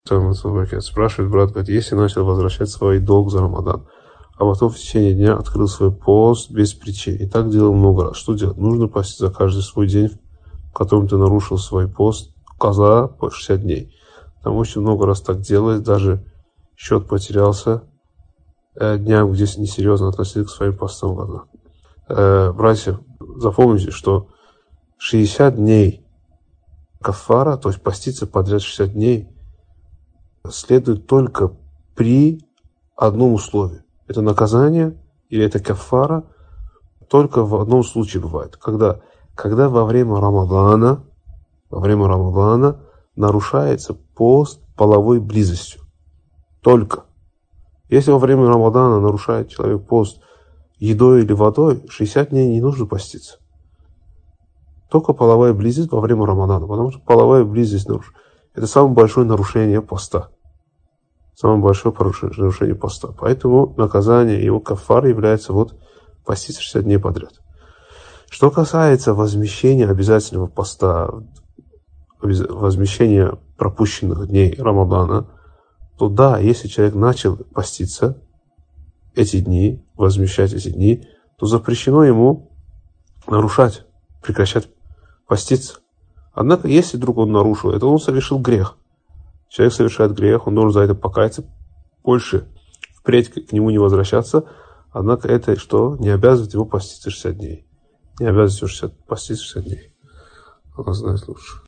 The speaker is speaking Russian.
Спрашивает брат, говорит, если начал возвращать свой долг за Рамадан, а потом в течение дня открыл свой пост без причины. И так делал много раз. Что делать? Нужно постить за каждый свой день, в котором ты нарушил свой пост, каза по 60 дней. Там очень много раз так делает, даже счет потерялся дням, где несерьезно относились к своим постам каза. Братья, запомните, что 60 дней кафара, то есть поститься подряд 60 дней, следует только при одном условии. Это наказание или это кафара только в одном случае бывает. Когда во время Рамадана нарушается пост половой близостью. Только. Если во время Рамадана нарушает человек пост едой или водой, 60 дней не нужно поститься. Только половая близость во время Рамадана, потому что половая близость это самое большое нарушение поста. Самое большое нарушение поста. Поэтому наказание его кафар является поститься 60 дней подряд. Что касается возмещения обязательного поста, возмещения пропущенных дней Рамадана, то да, если человек начал поститься эти дни, возмещать эти дни, то запрещено ему нарушать, прекращать поститься. Однако, если вдруг он нарушил, это он совершил грех. Человек совершает грех, он должен за это покаяться, больше впредь к нему не возвращаться. Однако это не обязывает его поститься 60 дней. Не обязывает его поститься 60 дней. Allah знает лучше.